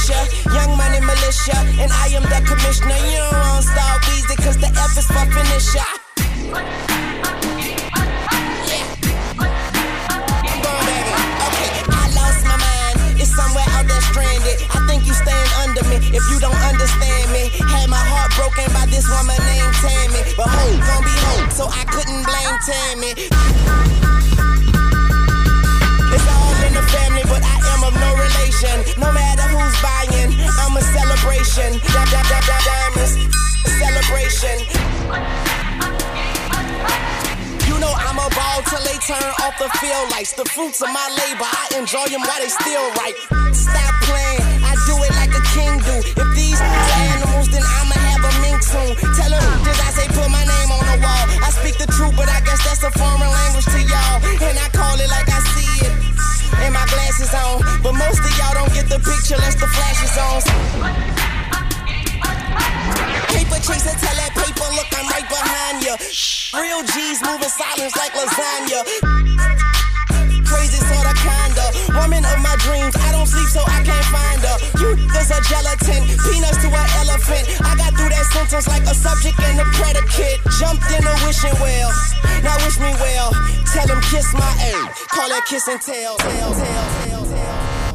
militia, young money militia, and I am the commissioner. You don't want Star Weezy, cause the F is for finisher. Somewhere out there stranded. I think you stand under me if you don't understand me. Had my heart broken by this woman named Tammy, but hope gon' be hope, so I couldn't blame Tammy. It's all in the family, but I am of no relation. No matter who's buying, I'm a celebration. Diamonds, a celebration. You know I'm a ball till they turn off the field lights. The fruits of my labor, I enjoy them while they still ripe. Stop playing, I do it like a king do. If these animals, then I'ma have a mink soon. Tell them just I say put my name on the wall. I speak the truth, but I guess that's a foreign language to y'all. And I call it like I see it, and my glasses on. But most of y'all don't get the picture unless the flash is on. Paper chaser, tell that paper, look, I'm right behind you. Real G's moving silence like lasagna. Crazy sorta kinda, woman of my dreams. I don't sleep so I can't find her. You is a gelatin, peanuts to an elephant. I got through that sentence like a subject and a predicate. Jumped in a wishing well, now wish me well. Tell him kiss my ass, call that kiss and tell.